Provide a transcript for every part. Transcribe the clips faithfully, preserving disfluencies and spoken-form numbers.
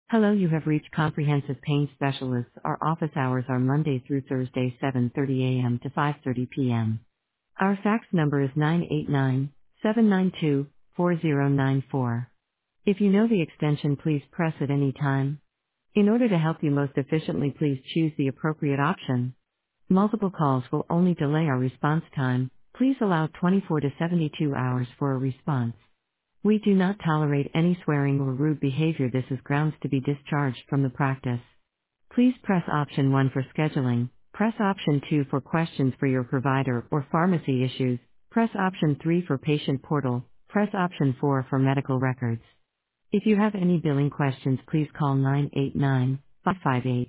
Hello, you have reached Comprehensive Pain Specialists. Our office hours are Monday through Thursday, seven thirty a m to five thirty p m Our fax number is nine eight nine, seven nine two, four zero nine four. If you know the extension, please press at any time. In order to help you most efficiently, please choose the appropriate option. Multiple calls will only delay our response time. Please allow twenty-four to seventy-two hours for a response. We do not tolerate any swearing or rude behavior. This is grounds to be discharged from the practice. Please press option one for scheduling. Press option two for questions for your provider or pharmacy issues. Press option three for patient portal. Press option four for medical records. If you have any billing questions, please call nine eight nine, five five eight.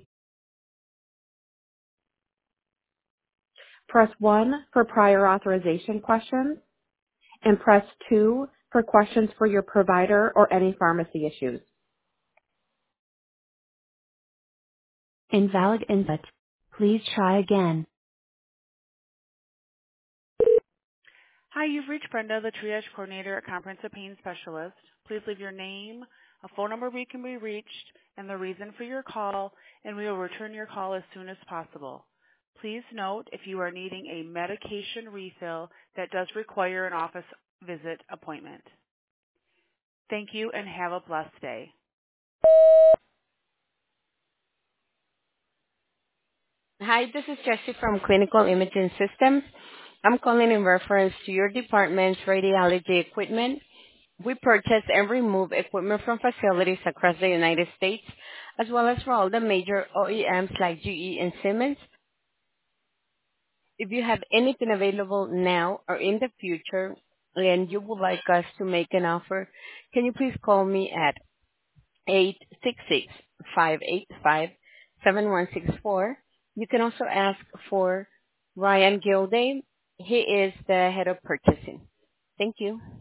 Press one for prior authorization questions, and press two for questions for your provider or any pharmacy issues. Invalid input. Please try again. Hi, you've reached Brenda, the triage coordinator at Comprehensive Pain Specialist. Please leave your name, a phone number where you can be reached, and the reason for your call, and we will return your call as soon as possible. Please note if you are needing a medication refill that does require an office visit appointment. Thank you and have a blessed day. Hi, this is Jessie from Clinical Imaging Systems. I'm calling in reference to your department's radiology equipment. We purchase and remove equipment from facilities across the United States, as well as for all the major O E Ms like G E and Siemens. If you have anything available now or in the future and you would like us to make an offer, can you please call me at eight six six, five eight five, seven one six four. You can also ask for Ryan Gilday. He is the head of purchasing. Thank you.